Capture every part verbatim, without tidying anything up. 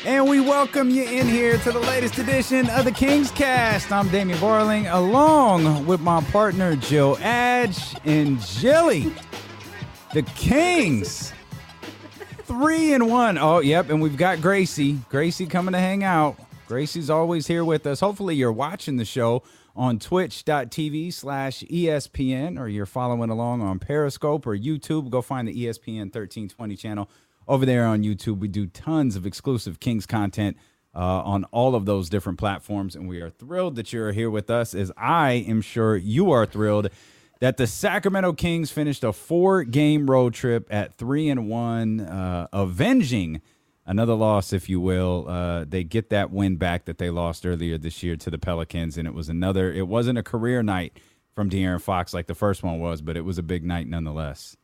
And we welcome you in here to the latest edition of the Kings Cast. I'm Damian Borling, along with my partner Joe Adge and Jilly. The Kings, three and one. Oh, yep, and we've got Gracie. Gracie coming to hang out. Gracie's always here with us. Hopefully you're watching the show on twitch.tv slash ESPN, or you're following along on Periscope or YouTube. Go find the E S P N thirteen twenty channel. Over there on YouTube, we do tons of exclusive Kings content uh, on all of those different platforms, and we are thrilled that you're here with us, as I am sure you are thrilled that the Sacramento Kings finished a four-game road trip at three and one, uh, avenging another loss, if you will. Uh, they get that win back that they lost earlier this year to the Pelicans, and it was another. It wasn't a career night from De'Aaron Fox like the first one was, but it was a big night nonetheless.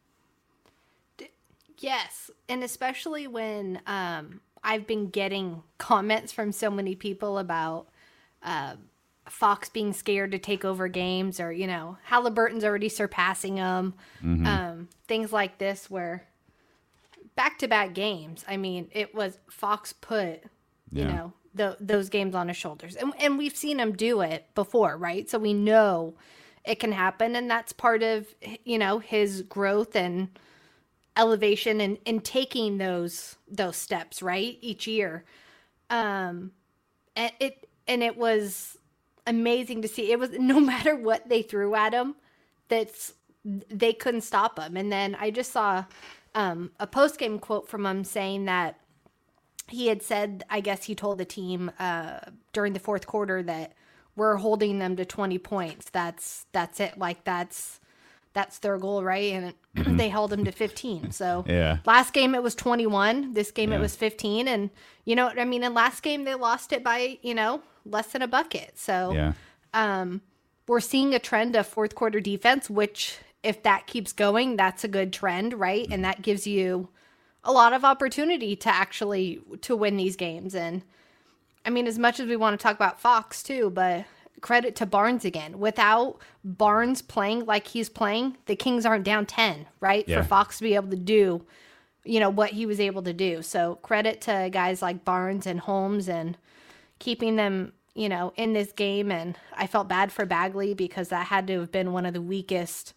Yes, and especially when um, I've been getting comments from so many people about uh, Fox being scared to take over games, or, you know, Halliburton's already surpassing him, mm-hmm. um, things like this where back-to-back games, I mean, it was Fox put, you yeah. know, the, those games on his shoulders. And, and we've seen him do it before, right? So we know it can happen, and that's part of, you know, his growth and elevation and, and taking those those steps right each year. Um and it and it was amazing to see. It was no matter what they threw at him, that's they couldn't stop him. And then I just saw um a post-game quote from him saying that he had said, I guess he told the team uh during the fourth quarter that we're holding them to twenty points. That's that's it. Like that's That's their goal, right? And mm-hmm. they held him to fifteen. So yeah. last game it was twenty-one. This game yeah. it was fifteen. And, you know, I mean, in last game they lost it by, you know, less than a bucket. So yeah. um, we're seeing a trend of fourth quarter defense, which if that keeps going, that's a good trend, right? Mm-hmm. And that gives you a lot of opportunity to actually to win these games. And, I mean, as much as we want to talk about Fox too, but credit to Barnes again. Without Barnes playing like he's playing, the Kings aren't down ten, right? Yeah. For Fox to be able to do, you know, what he was able to do. So credit to guys like Barnes and Holmes and keeping them, you know, in this game. And I felt bad for Bagley because that had to have been one of the weakest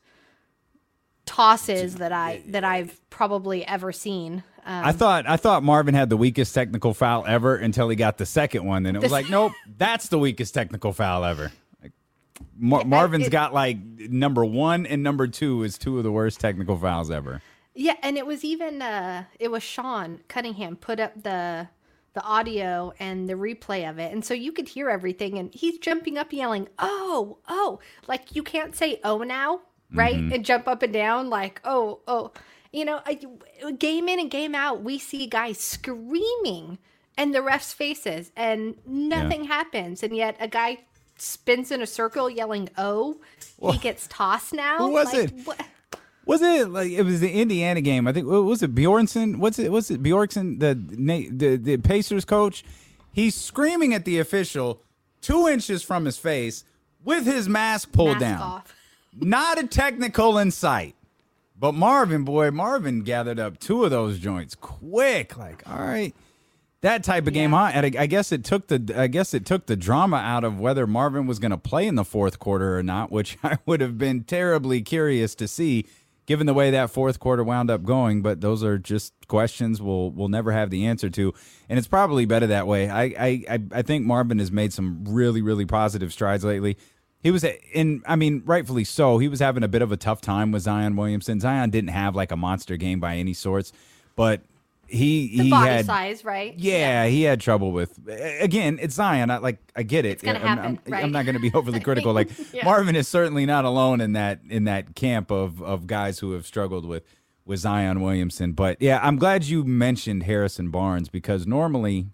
tosses that I that I've probably ever seen. Um, I thought I thought Marvin had the weakest technical foul ever until he got the second one. Then it was like, nope, that's the weakest technical foul ever. Like, Mar- Marvin's it, got like number one and number two is two of the worst technical fouls ever. Yeah, and it was even uh, it was Sean Cunningham put up the the audio and the replay of it, and so you could hear everything. And he's jumping up, yelling, "Oh, oh!" Like you can't say "oh" now, right? Mm-hmm. And jump up and down like "oh, oh." You know, game in and game out, we see guys screaming in the refs' faces, and nothing yeah. happens. And yet a guy spins in a circle yelling, "Oh," well, he gets tossed now. Who was like, it? What? Was it like it was the Indiana game? I think was it Bjornsson? What's it? What's it? Bjornsson, the the the Pacers coach. He's screaming at the official two inches from his face with his mask pulled mask down. Off. Not a technical in sight. But Marvin, boy, Marvin gathered up two of those joints quick. Like, all right, that type of yeah. game. Huh? And I, I guess it took the, I guess it took the drama out of whether Marvin was going to play in the fourth quarter or not, which I would have been terribly curious to see, given the way that fourth quarter wound up going. But those are just questions we'll we'll never have the answer to, and it's probably better that way. I I I think Marvin has made some really really positive strides lately. He was in, I mean, rightfully so. He was having a bit of a tough time with Zion Williamson. Zion didn't have like a monster game by any sorts, but he the he body had size, right? Yeah, yeah, he had trouble with. Again, it's Zion. I, like I get it. It's gonna I'm, happen, I'm, right? I'm not going to be overly critical. Like yeah. Marvin is certainly not alone in that in that camp of of guys who have struggled with with Zion Williamson. But yeah, I'm glad you mentioned Harrison Barnes, because normally,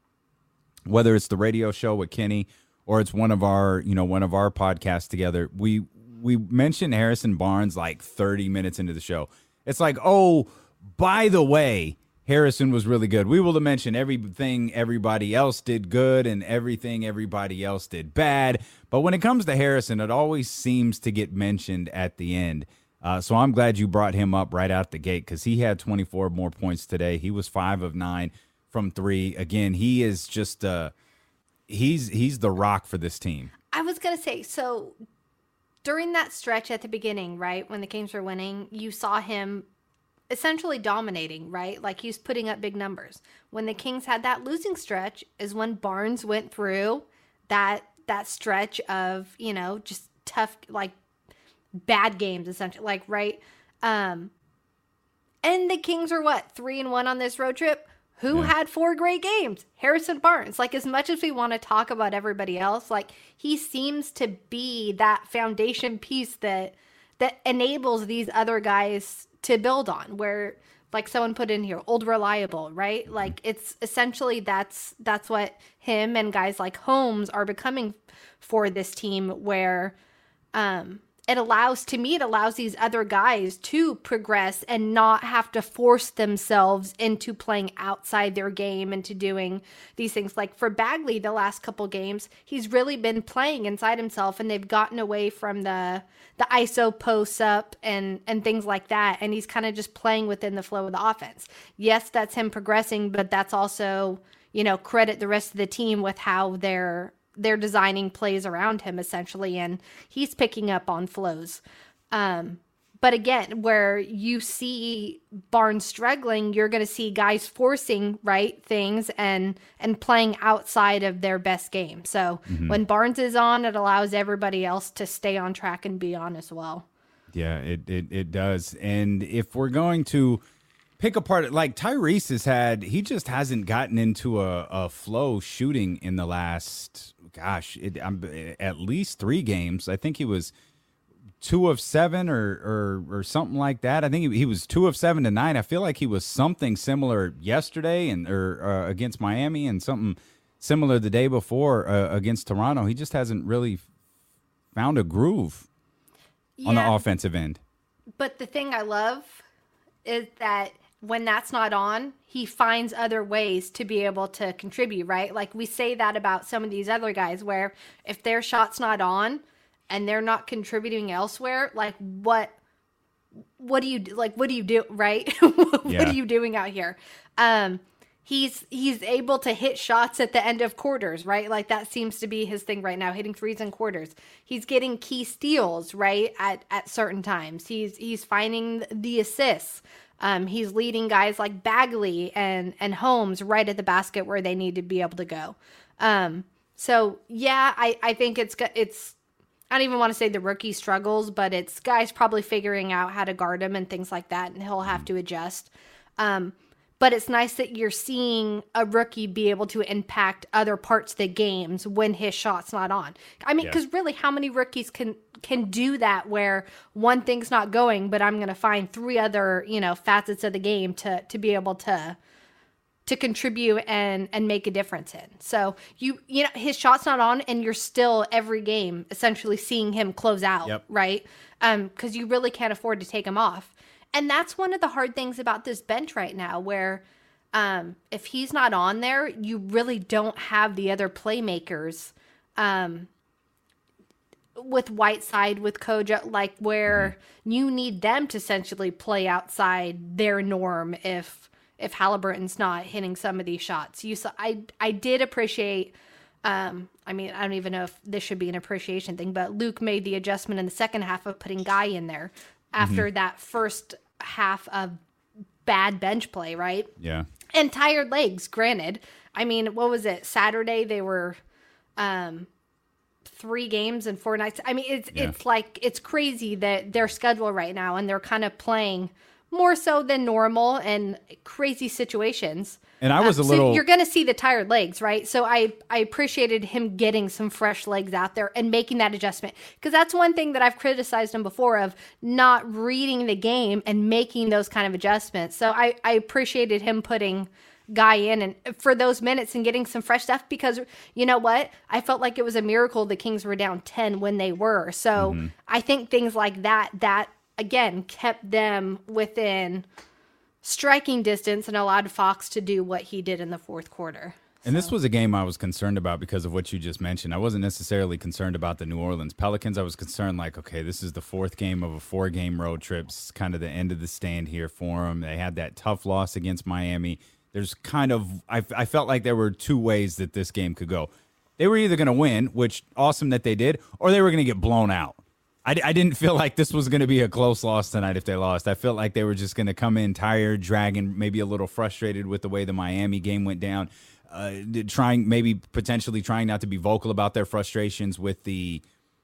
whether it's the radio show with Kenny or it's one of our, you know, one of our podcasts together, we we mention Harrison Barnes like thirty minutes into the show. It's like, oh, by the way, Harrison was really good. We will mention everything everybody else did good and everything everybody else did bad. But when it comes to Harrison, it always seems to get mentioned at the end. Uh, so I'm glad you brought him up right out the gate, because he had twenty-four more points today. He was five of nine from three. Again, he is just uh, he's he's the rock for this team. I was gonna say, so during that stretch at the beginning, right, when the Kings were winning, you saw him essentially dominating, right? Like he was putting up big numbers. When the Kings had that losing stretch is when Barnes went through that that stretch of, you know, just tough, like bad games essentially, like, right? Um, and the Kings are what, three and one on this road trip? Who yeah. had four great games? Harrison Barnes. Like, as much as we want to talk about everybody else, like, he seems to be that foundation piece that that enables these other guys to build on, where, like someone put in here, old reliable, right? Like, it's essentially that's that's what him and guys like Holmes are becoming for this team, where um it allows, to me, it allows these other guys to progress and not have to force themselves into playing outside their game and to doing these things. Like for Bagley, the last couple games, he's really been playing inside himself, and they've gotten away from the the I S O posts up and, and things like that. And he's kind of just playing within the flow of the offense. Yes, that's him progressing, but that's also, you know, credit the rest of the team with how they're they're designing plays around him essentially, and he's picking up on flows. Um, but again, where you see Barnes struggling, you're going to see guys forcing right things and and playing outside of their best game. So mm-hmm. when Barnes is on, it allows everybody else to stay on track and be on as well. Yeah, it it, it does. And if we're going to pick apart, like Tyrese has had, he just hasn't gotten into a, a flow shooting in the last, gosh, it, um, at least three games. I think he was two of seven or or, or something like that. I think he, he was two of seven tonight. I feel like he was something similar yesterday and or uh, against Miami, and something similar the day before uh, against Toronto. He just hasn't really found a groove yeah, on the offensive end. But the thing I love is that when that's not on, he finds other ways to be able to contribute, right? Like we say that about some of these other guys, where if their shot's not on and they're not contributing elsewhere, like what, what do you do? Like, what do you do? Right. what yeah. are you doing out here? Um, he's, he's able to hit shots at the end of quarters, right? Like that seems to be his thing right now, hitting threes in quarters. He's getting key steals, right? At, at certain times he's, he's finding the assists. Um, he's leading guys like Bagley and, and Holmes right at the basket where they need to be able to go. Um, so yeah, I, I think it's, it's, I don't even want to say the rookie struggles, but it's guys probably figuring out how to guard him and things like that. And he'll have to adjust. Um, but it's nice that you're seeing a rookie be able to impact other parts of the games when his shot's not on. I mean, because yeah. really, how many rookies can can do that where one thing's not going, but I'm going to find three other, you know, facets of the game to to be able to to contribute and and make a difference in. So you you know his shot's not on, and you're still every game essentially seeing him close out, yep. right? Um, because you really can't afford to take him off. And that's one of the hard things about this bench right now, where um, if he's not on there, you really don't have the other playmakers um, with Whiteside, with Koja, like where mm-hmm. you need them to essentially play outside their norm if if Halliburton's not hitting some of these shots. You saw, I I did appreciate. Um, I mean, I don't even know if this should be an appreciation thing, but Luke made the adjustment in the second half of putting Guy in there after mm-hmm. that first half of bad bench play, right? Yeah. And tired legs, granted. I mean, what was it? Saturday they were um three games and four nights. I mean, it's yeah. it's like it's crazy that their schedule right now, and they're kind of playing more so than normal and crazy situations. And I was um, a little... So you're going to see the tired legs, right? So I, I appreciated him getting some fresh legs out there and making that adjustment. Because that's one thing that I've criticized him before, of not reading the game and making those kind of adjustments. So I, I appreciated him putting Guy in and for those minutes and getting some fresh stuff, because you know what? I felt like it was a miracle the Kings were down ten when they were. So mm-hmm. I think things like that, that again, kept them within striking distance and allowed Fox to do what he did in the fourth quarter. And so. This was a game I was concerned about because of what you just mentioned. I wasn't necessarily concerned about the New Orleans Pelicans. I was concerned like, okay, this is the fourth game of a four-game road trip. It's kind of the end of the stand here for them. They had that tough loss against Miami. there's kind of I, I felt like there were two ways that this game could go. They were either going to win, which awesome that they did, or they were going to get blown out. I, I didn't feel like this was going to be a close loss tonight if they lost. I felt like they were just going to come in tired, dragging, maybe a little frustrated with the way the Miami game went down, uh, trying maybe potentially trying not to be vocal about their frustrations with the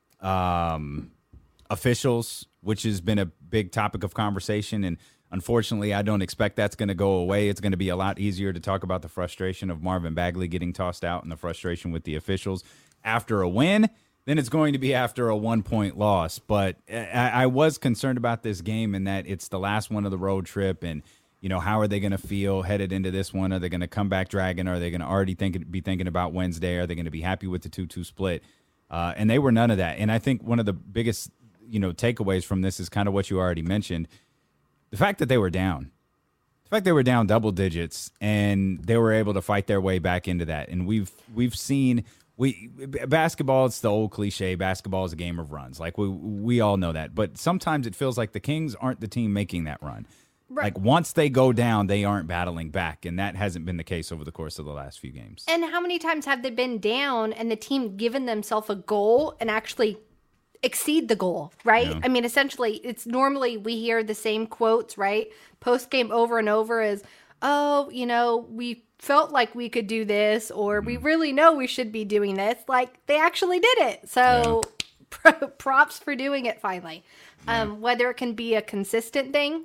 um, officials, which has been a big topic of conversation. And unfortunately, I don't expect that's going to go away. It's going to be a lot easier to talk about the frustration of Marvin Bagley getting tossed out and the frustration with the officials after a win than it's going to be after a one-point loss. But I, I was concerned about this game in that it's the last one of the road trip, and you know, how are they going to feel headed into this one? Are they going to come back dragging? Are they going to already think be thinking about Wednesday? Are they going to be happy with the two two split? Uh, and they were none of that. And I think one of the biggest, you know, takeaways from this is kind of what you already mentioned. The fact that they were down, the fact they were down double digits, and they were able to fight their way back into that. And we've we've seen we basketball. It's the old cliche. Basketball is a game of runs. Like we we all know that. But sometimes it feels like the Kings aren't the team making that run. Right. Like once they go down, they aren't battling back, and that hasn't been the case over the course of the last few games. And how many times have they been down and the team given themselves a goal and actually exceed the goal, right? Yeah. I mean, essentially, it's normally we hear the same quotes, right? Post game over and over is, oh, you know, we felt like we could do this, or mm. we really know we should be doing this. Like they actually did it. So yeah. props for doing it finally. Yeah. Um, whether it can be a consistent thing,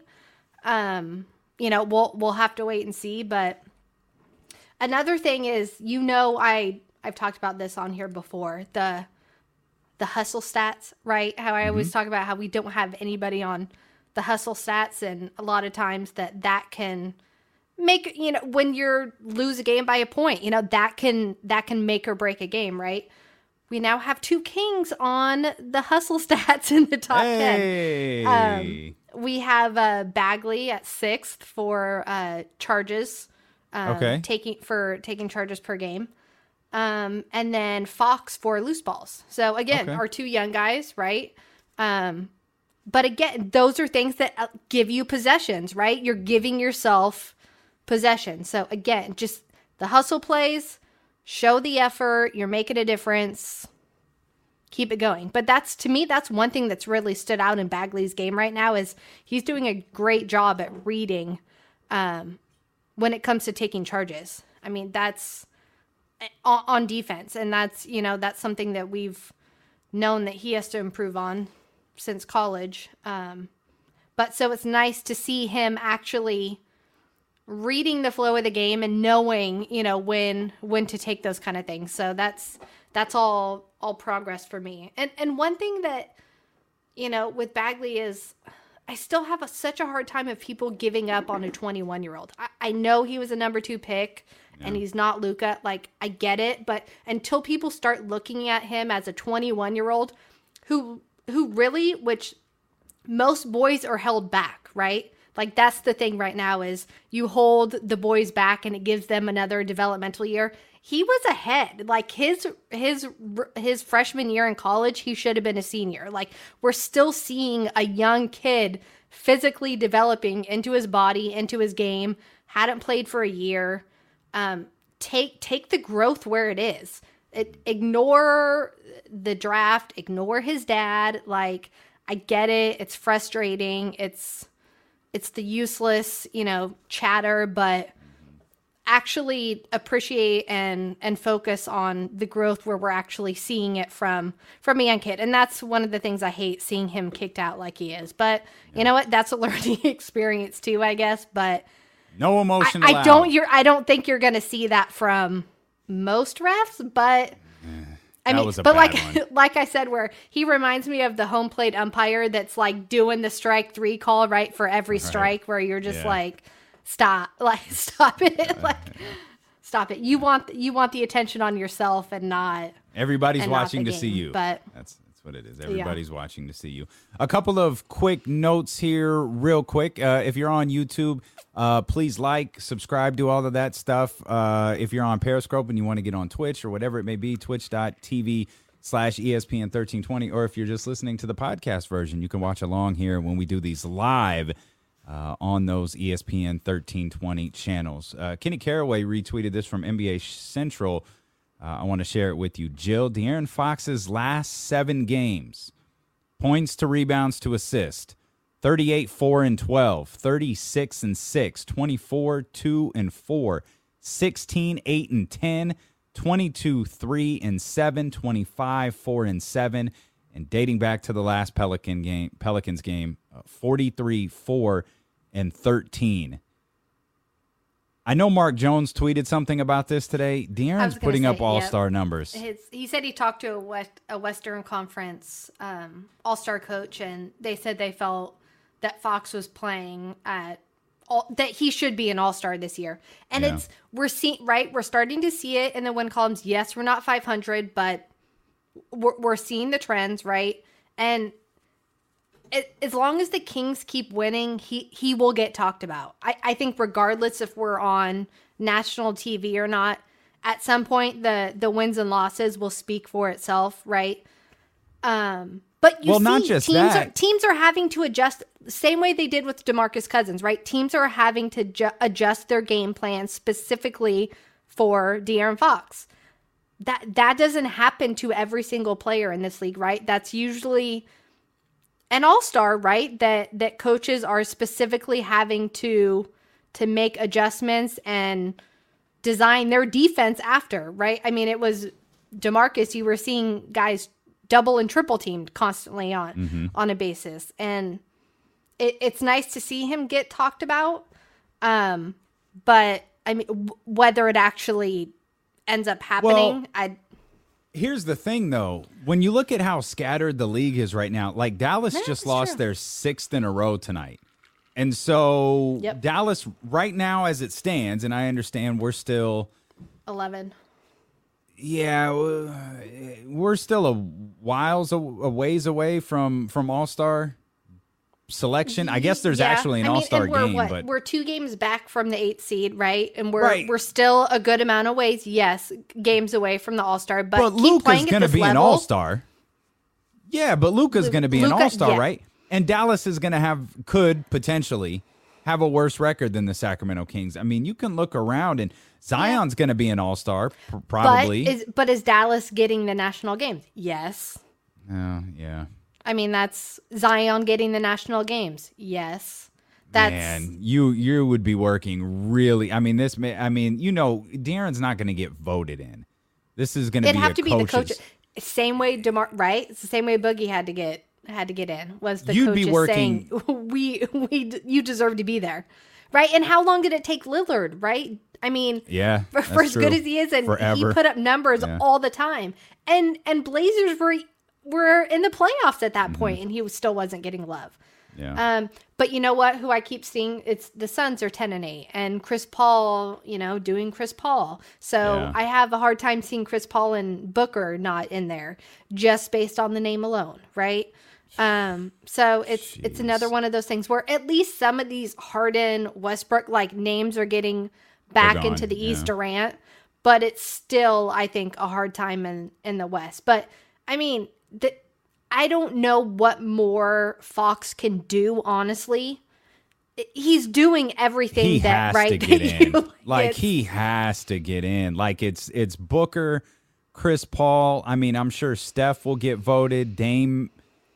um, you know, we'll we'll have to wait and see. But another thing is, you know, I I've talked about this on here before, the the hustle stats, right? How I mm-hmm. always talk about how we don't have anybody on the hustle stats, and a lot of times that that can make, you know, when you're lose a game by a point, you know, that can that can make or break a game, right? We now have two Kings on the hustle stats in the top hey. ten. Um, we have uh, Bagley at sixth for uh, charges, um, okay. taking for taking charges per game. Um, and then Fox for loose balls. So again, okay. our two young guys, right? Um, but again, those are things that give you possessions, right? You're giving yourself possession. So again, just the hustle plays, show the effort, you're making a difference, keep it going. But that's, to me, that's one thing that's really stood out in Bagley's game right now is he's doing a great job at reading, um, when it comes to taking charges. I mean, that's on defense, and that's, you know, that's something that we've known that he has to improve on since college. Um, but so it's nice to see him actually reading the flow of the game and knowing, you know, when when to take those kind of things. So that's that's all all progress for me. And and one thing that, you know, with Bagley is I still have a, such a hard time of people giving up on a twenty-one year old. I, I know he was a number two pick. Yeah. And he's not Luka. Like, I get it. But until people start looking at him as a twenty-one-year-old who who really, which most boys are held back, right? Like, that's the thing right now is you hold the boys back and it gives them another developmental year. He was ahead. Like, his his his freshman year in college, he should have been a senior. Like, we're still seeing a young kid physically developing into his body, into his game, hadn't played for a year. Um, take take the growth where it is. It, ignore the draft. Ignore his dad. Like, I get it. It's frustrating. It's it's the useless, you know, chatter. But actually appreciate and and focus on the growth where we're actually seeing it from from a young kid. And that's one of the things I hate, seeing him kicked out like he is. But you know what? That's a learning experience too, I guess. But no emotion I, allowed. I don't. You're. I don't think you're going to see that from most refs, but I mean, but like, like I said, where he reminds me of the home plate umpire that's like doing the strike three call right for every strike, right. Where you're just yeah. like, stop, like stop it, like stop it. You want you want the attention on yourself and not everybody's and watching not to game, see you. But that's. What it is. Everybody's yeah. watching to see you. A couple of quick notes here real quick. Uh, if you're on YouTube, uh, please like, subscribe, do all of that stuff. Uh, if you're on Periscope and you want to get on Twitch or whatever it may be, twitch.tv slash ESPN thirteen twenty. Or if you're just listening to the podcast version, you can watch along here when we do these live uh, on those E S P N thirteen twenty channels. Uh, Kenny Caraway retweeted this from N B A Central. Uh, I want to share it with you. Jill, De'Aaron Fox's last seven games, points to rebounds to assist, thirty-eight, four, and twelve, thirty-six, and six, twenty-four, two, and four, sixteen, eight, and ten, twenty-two, three, and seven, twenty-five, four, and seven, and dating back to the last Pelican game, Pelicans game, uh, forty-three, four, and thirteen. I know Mark Jones tweeted something about this today. De'Aaron's putting say, up all-star yep. numbers. His, he said he talked to a, West, a Western Conference um, all-star coach, and they said they felt that Fox was playing at all, that he should be an all-star this year. And yeah. it's we're seeing right. We're starting to see it in the win columns. Yes, we're not five hundred, but we're, we're seeing the trends, right? And it, as long as the Kings keep winning, he, he will get talked about. I, I think regardless if we're on national T V or not, at some point the, the wins and losses will speak for itself, right? Um, but you well, see, not just teams that. Are, teams are having to adjust the same way they did with DeMarcus Cousins, right? Teams are having to ju- adjust their game plan specifically for De'Aaron Fox. That that doesn't happen to every single player in this league, right? That's usually an all-star, right? That that coaches are specifically having to to make adjustments and design their defense after, right? I mean, it was DeMarcus, you were seeing guys double and triple teamed constantly on mm-hmm. on a basis. And it, it's nice to see him get talked about. Um, but I mean, w- whether it actually ends up happening, well, I here's the thing, though. When you look at how scattered the league is right now, like Dallas yeah, just lost true. their sixth in a row tonight. And so yep. Dallas right now as it stands, and I understand we're still eleven. Yeah, we're still a whiles a ways away from, from All-Star selection. I guess there's yeah. actually an I mean, All-Star we're, game, what, but we're two games back from the eighth seed, right? And we're right. we're still a good amount of ways, yes, games away from the All-Star. But but keep Luka's going to be level. an All-Star. Yeah, but Luka's going to be Luka, an All-Star, yeah. right? And Dallas is going to have could potentially have a worse record than the Sacramento Kings. I mean, you can look around and Zion's yeah. going to be an all-star, pr- probably. But is, but is Dallas getting the national games? Yes. Oh, yeah. I mean, that's Zion getting the national games. Yes. That's Man, you you would be working really. I mean, this. May, I mean, you know, De'Aaron's not going to get voted in. This is going to be have a to be coaches. the coach. Same way DeMar, right? It's the same way Boogie had to get had to get in. Was the You'd coaches be working, saying we we you deserve to be there, right? And how long did it take Lillard, right? I mean, yeah, for, for as good as he is, and Forever. he put up numbers yeah. all the time, and and Blazers were were in the playoffs at that mm-hmm. point, and he was, still wasn't getting love. Yeah. Um, but you know what? Who I keep seeing, it's the Suns are ten and eight, and Chris Paul, you know, doing Chris Paul. So yeah. I have a hard time seeing Chris Paul and Booker not in there, just based on the name alone, right? Um, so it's Jeez. it's another one of those things where at least some of these Harden, Westbrook like names are getting back into the East, yeah. Durant, but it's still, I think, a hard time in, in the West. But I mean, the, I don't know what more Fox can do, honestly. He's doing everything he that has right to get in. You, like he has to get in. Like it's it's Booker, Chris Paul. I mean, I'm sure Steph will get voted. Dame.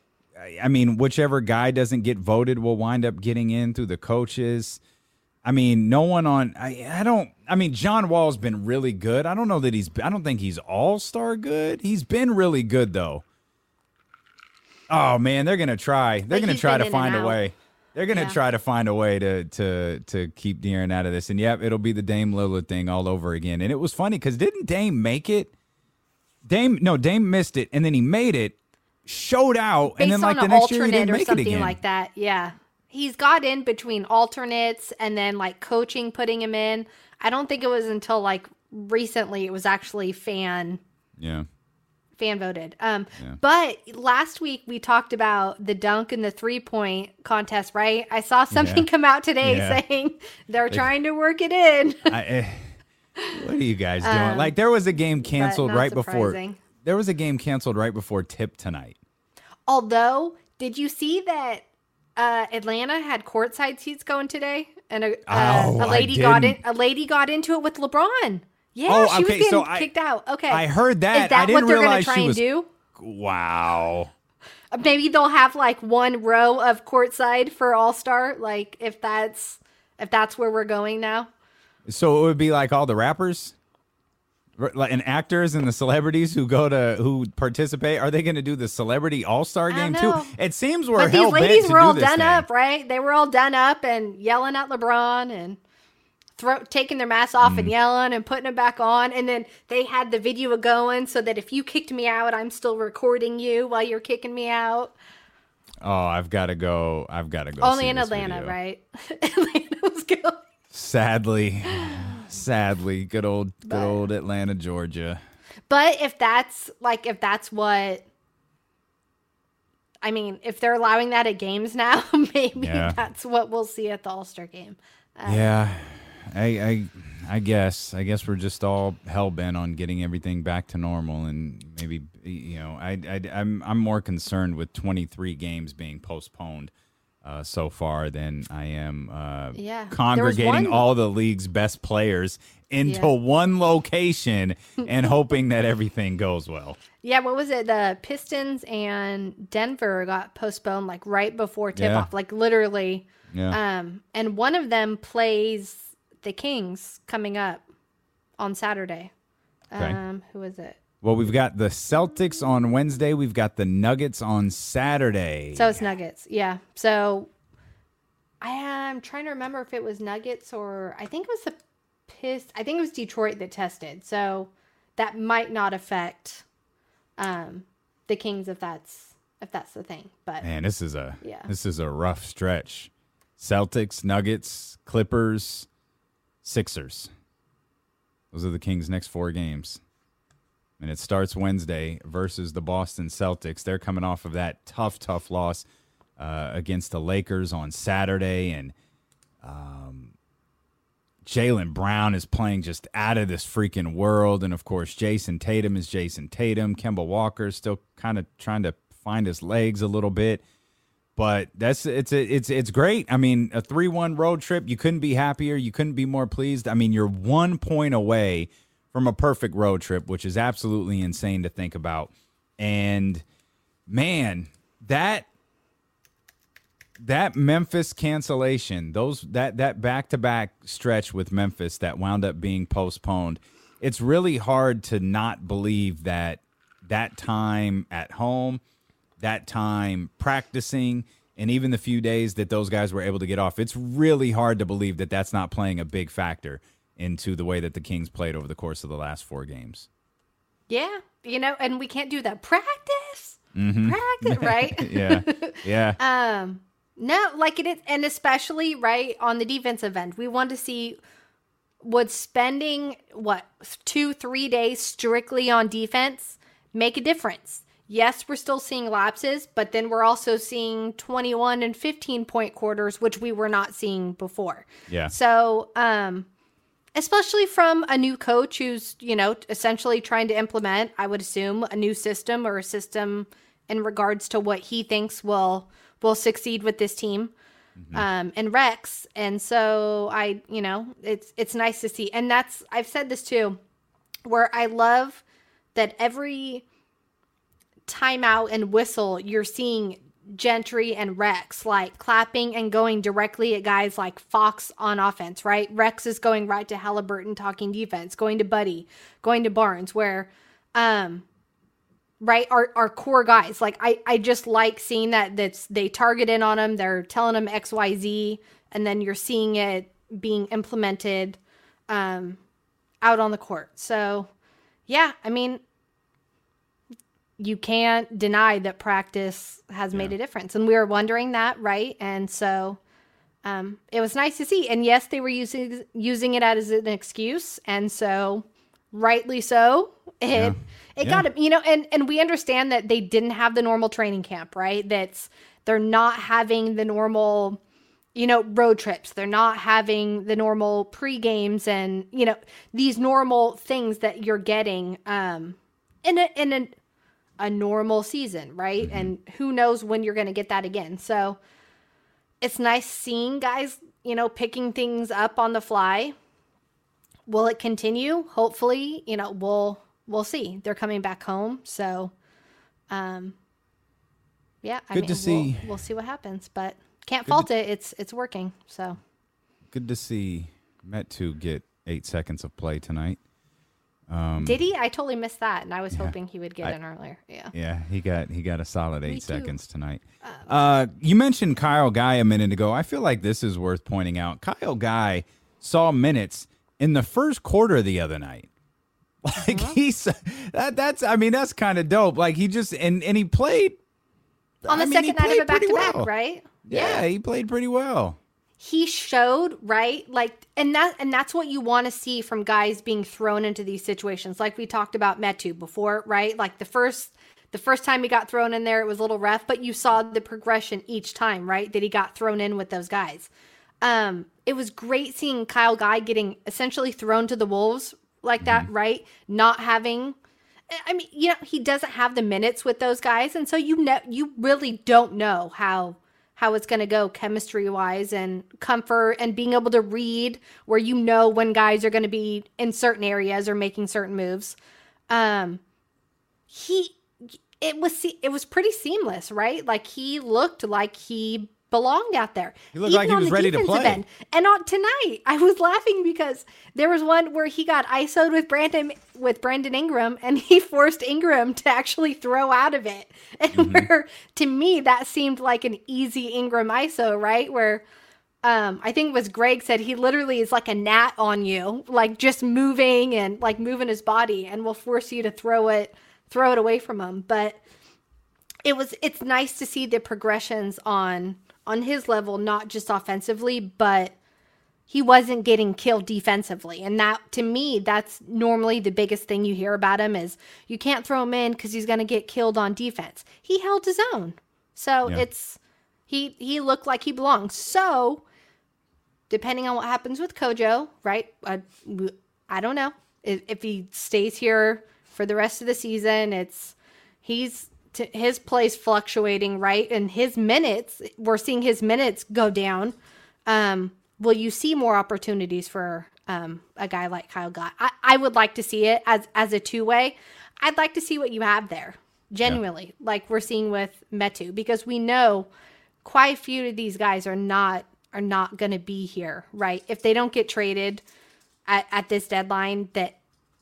I mean, whichever guy doesn't get voted will wind up getting in through the coaches. I mean, no one on. I I don't. I mean, John Wall's been really good. I don't know that he's. I don't think he's all-star good. He's been really good though. Oh man, they're gonna try. They're But gonna he's try been to in find and a out. way. They're gonna Yeah. try to find a way to to to keep De'Aaron out of this. And yep, it'll be the Dame Lillard thing all over again. And it was funny because didn't Dame make it? Dame no, Dame missed it, and then he made it, showed out, based and then like on the an next year he alternate didn't or make it something again. like that. Yeah, he's got in between alternates and then like coaching putting him in. I don't think it was until like recently it was actually fan Yeah. fan voted. Um, Yeah. But last week we talked about the dunk and the three point contest, right? I saw something Yeah. come out today Yeah. saying they're trying to work it in. I, eh, what are you guys doing? Um, like there was a game canceled not right before. surprising. There was a game canceled right before tip tonight. Although, did you see that Uh, Atlanta had courtside seats going today, and a, uh, Oh, a I lady got in. didn't. A lady got into it with LeBron. Yeah, Oh, she was okay, getting so I- kicked out. Okay, I heard that. Is that I didn't what they're realize try she and was. do? Wow. Maybe they'll have like one row of courtside for All Star. Like if that's if that's where we're going now. So it would be like all the rappers, R- like and actors and the celebrities who go to who participate. Are they going to do the celebrity All Star I game don't too? know. It seems we're But these hell bent ladies to were do all this done thing. up, right? They were all done up and yelling at LeBron and throw, taking their masks off Mm. and yelling and putting it back on. And then they had the video going so that if you kicked me out, I'm still recording you while you're kicking me out. Oh, I've got to go. I've got to go. Only see in this Atlanta, video. right? Atlanta was going. Sadly, sadly, good old, good But- old Atlanta, Georgia. But if that's like, if that's what, I mean, if they're allowing that at games now, maybe Yeah. that's what we'll see at the All Star game. Uh, Yeah, I, I, I guess, I guess we're just all hell bent on getting everything back to normal, and maybe, you know, I, I, I'm, I'm more concerned with twenty-three games being postponed uh, so far than I am uh, Yeah. There was congregating one- all the league's best players into Yeah. one location and hoping that everything goes well. Yeah, what was it? The Pistons and Denver got postponed like right before tip Yeah. off, like literally. Yeah. Um, and one of them plays the Kings coming up on Saturday. Okay. Um, who is it? Well, we've got the Celtics on Wednesday. We've got the Nuggets on Saturday. So it's Nuggets. Yeah. So I am trying to remember if it was Nuggets or I think it was the Pist. I think it was Detroit that tested. So that might not affect um, the Kings if that's if that's the thing. But Man, this is a Yeah. this is a rough stretch. Celtics, Nuggets, Clippers, Sixers. Those are the Kings' next four games. And it starts Wednesday versus the Boston Celtics. They're coming off of that tough, tough loss uh, against the Lakers on Saturday. And um, Jaylen Brown is playing just out of this freaking world. And, of course, Jason Tatum is Jason Tatum. Kemba Walker is still kind of trying to find his legs a little bit. But that's it's it's it's great. I mean, a three one road trip, you couldn't be happier. You couldn't be more pleased. I mean, you're one point away from a perfect road trip, which is absolutely insane to think about. And man, that that Memphis cancellation, those that that back-to-back stretch with Memphis that wound up being postponed, it's really hard to not believe that that time at home, that time practicing, and even the few days that those guys were able to get off, it's really hard to believe that that's not playing a big factor into the way that the Kings played over the course of the last four games. yeah, you know, and we can't do that. Practice, Mm-hmm. practice, right? Yeah, yeah. Um, no, like it is, and especially right on the defensive end, we want to see would spending what two, three days strictly on defense make a difference. Yes, we're still seeing lapses, but then we're also seeing twenty-one and fifteen point quarters, which we were not seeing before. Yeah. So, um, especially from a new coach who's, you know, essentially trying to implement, I would assume, a new system or a system in regards to what he thinks will will succeed with this team. Mm-hmm. Um, and Rex. And so I, you know, it's it's nice to see. And that's I've said this too, where I love that every timeout and whistle you're seeing Gentry and Rex like clapping and going directly at guys like Fox on offense, right? Rex is going right to Halliburton talking defense, going to Buddy, going to Barnes, where um right our, our core guys, like I, I just like seeing that that's they target in on them, they're telling them X Y Z, and then you're seeing it being implemented um out on the court. So yeah, I mean, you can't deny that practice has made Yeah. a difference. And we were wondering that, right? And so um, it was nice to see. And yes, they were using using it as an excuse. And so rightly so. It Yeah. it Yeah. got to, you know, and, and we understand that they didn't have the normal training camp, right? That's they're not having the normal, you know, road trips. They're not having the normal pre-games and, you know, these normal things that you're getting um, in a, in a, a normal season, right? Mm-hmm. And who knows when you're going to get that again. So it's nice seeing guys, you know, picking things up on the fly. Will it continue? Hopefully, you know, we'll we'll see. They're coming back home, so um yeah, I Good mean to see. We'll, we'll see what happens, but can't fault to, it. It's it's working. So good to see Metu get eight seconds of play tonight. Um, Did he? I totally missed that, and I was yeah, hoping he would get I, in earlier. Yeah. Yeah, he got he got a solid eight too. seconds tonight. Um, Uh, you mentioned Kyle Guy a minute ago. I feel like this is worth pointing out. Kyle Guy saw minutes in the first quarter the other night. Like uh-huh. he's that that's I mean that's kind of dope. Like he just and and he played on the I mean, second night of a back to back, well. right? Yeah, he played pretty well. He showed, right? Like, and that and that's what you want to see from guys being thrown into these situations. Like we talked about Metu before, right? Like the first the first time he got thrown in there, it was a little rough, but you saw the progression each time, right? That he got thrown in with those guys. Um, it was great seeing Kyle Guy getting essentially thrown to the wolves like that, mm-hmm. right? Not having, I mean, you know, he doesn't have the minutes with those guys, and so you know, you really don't know how. how it's going to go chemistry-wise and comfort and being able to read where you know when guys are going to be in certain areas or making certain moves. Um, he, it was it was pretty seamless, right? Like he looked like he belonged out there. He looked like he was ready to play. End. And on tonight, I was laughing because there was one where he got I S O'd with Brandon with Brandon Ingram, and he forced Ingram to actually throw out of it. And mm-hmm. where to me that seemed like an easy Ingram I S O, right? Where um, I think it was Greg said he literally is like a gnat on you, like just moving and like moving his body, and will force you to throw it throw it away from him. But it was it's nice to see the progressions on. on his level, not just offensively, but he wasn't getting killed defensively. And that, to me, that's normally the biggest thing you hear about him is you can't throw him in because he's going to get killed on defense. He held his own. So yeah. it's, he, he looked like he belongs. So depending on what happens with Kojo, right? Uh, I don't know if, if he stays here for the rest of the season. It's, he's, To his play's fluctuating, right? And his minutes, we're seeing his minutes go down. Um, will you see more opportunities for um, a guy like Kyle Guy? I, I would like to see it as as a two-way. I'd like to see what you have there, genuinely, yeah. like we're seeing with Metu, because we know quite a few of these guys are not are not going to be here, right? If they don't get traded at, at this deadline, that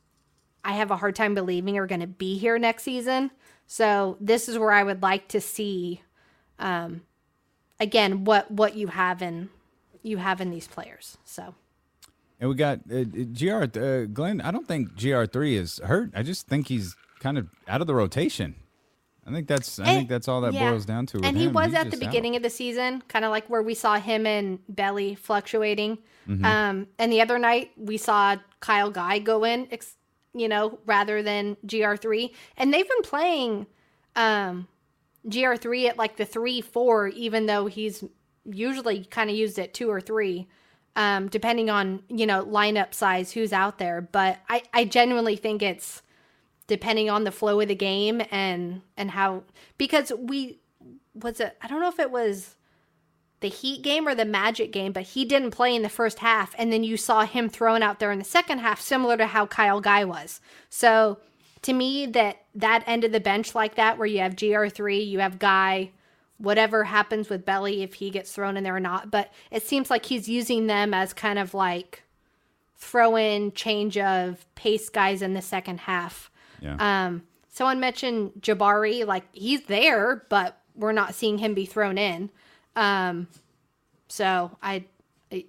I have a hard time believing are going to be here next season. So this is where I would like to see, um, again, what what you have in you have in these players. So, and we got uh, G R uh, Glenn. I don't think G R three is hurt. I just think he's kind of out of the rotation. I think that's I and, think that's all that yeah. boils down to. With and he him. was he's at the beginning out. of the season, kind of like where we saw him and Belly fluctuating. Mm-hmm. Um, and the other night we saw Kyle Guy go in. Ex- you know, rather than G R three. And they've been playing um, G R three at like the three four, even though he's usually kind of used at two or three, um, depending on, you know, lineup size, who's out there. But I, I genuinely think it's depending on the flow of the game and, and how, because we, was it, I don't know if it was the Heat game or the Magic game, but he didn't play in the first half, and then you saw him thrown out there in the second half, similar to how Kyle Guy was. So to me, that that end of the bench like that, where you have G R three, you have Guy, whatever happens with Belly, if he gets thrown in there or not, but it seems like he's using them as kind of like throw in change of pace guys in the second half. Yeah. Um, someone mentioned Jabari, like he's there, but we're not seeing him be thrown in. Um, so I, I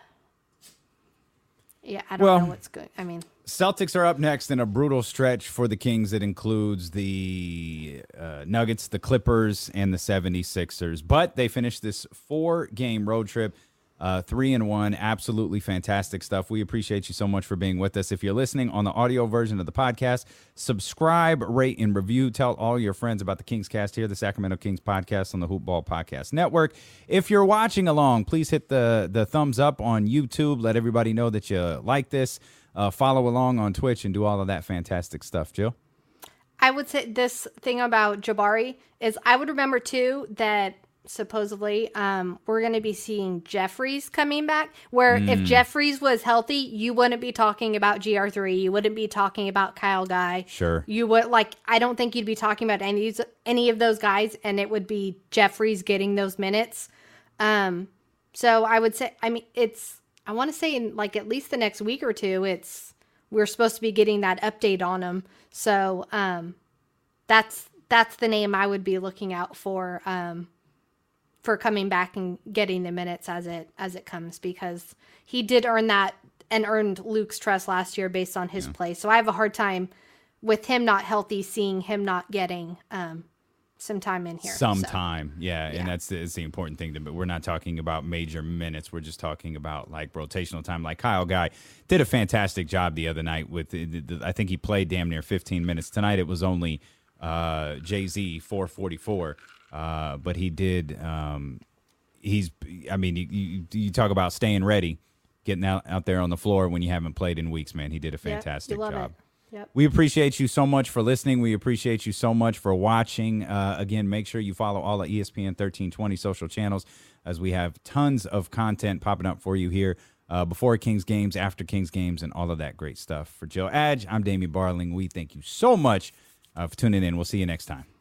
yeah, I don't well, know what's good. I mean, Celtics are up next in a brutal stretch for the Kings that includes the uh, Nuggets, the Clippers, and the seventy-sixers. But they finished this four-game road trip, uh, three and one. Absolutely fantastic stuff. We appreciate you so much for being with us. If you're listening on the audio version of the podcast, subscribe, rate, and review. Tell all your friends about the Kings Cast here, the Sacramento Kings podcast on the Hoop Ball Podcast Network. If you're watching along, please hit the, the thumbs up on YouTube. Let everybody know that you like this. Uh, follow along on Twitch and do all of that fantastic stuff. Jill? I would say this thing about Jabari is I would remember, too, that supposedly. Um, we're going to be seeing Jeffries coming back, where Mm. if Jeffries was healthy, you wouldn't be talking about G R three. You wouldn't be talking about Kyle Guy. Sure. You would, like, I don't think you'd be talking about any, any of those guys, and it would be Jeffries getting those minutes. Um, so I would say, I mean, it's, I want to say in, like, at least the next week or two, it's, we're supposed to be getting that update on him. So um, that's, that's the name I would be looking out for. Um, for coming back and getting the minutes as it as it comes, because he did earn that and earned Luke's trust last year based on his yeah. play. So I have a hard time with him not healthy, seeing him not getting um, some time in here. Some so. time, yeah, yeah. and that's the, that's the important thing. To, but we're not talking about major minutes. We're just talking about like rotational time. Like Kyle Guy did a fantastic job the other night with. The, the, I think he played damn near fifteen minutes. Tonight it was only uh, Jay-Z four forty-four. Uh, but he did. Um, he's. I mean, you, you, you talk about staying ready, getting out, out there on the floor when you haven't played in weeks. Man, he did a fantastic yep, job. Yep. We appreciate you so much for listening. We appreciate you so much for watching. Uh, again, make sure you follow all the E S P N thirteen twenty social channels, as we have tons of content popping up for you here uh, before Kings games, after Kings games, and all of that great stuff. For Joe Adge, I'm Damian Barling. We thank you so much uh, for tuning in. We'll see you next time.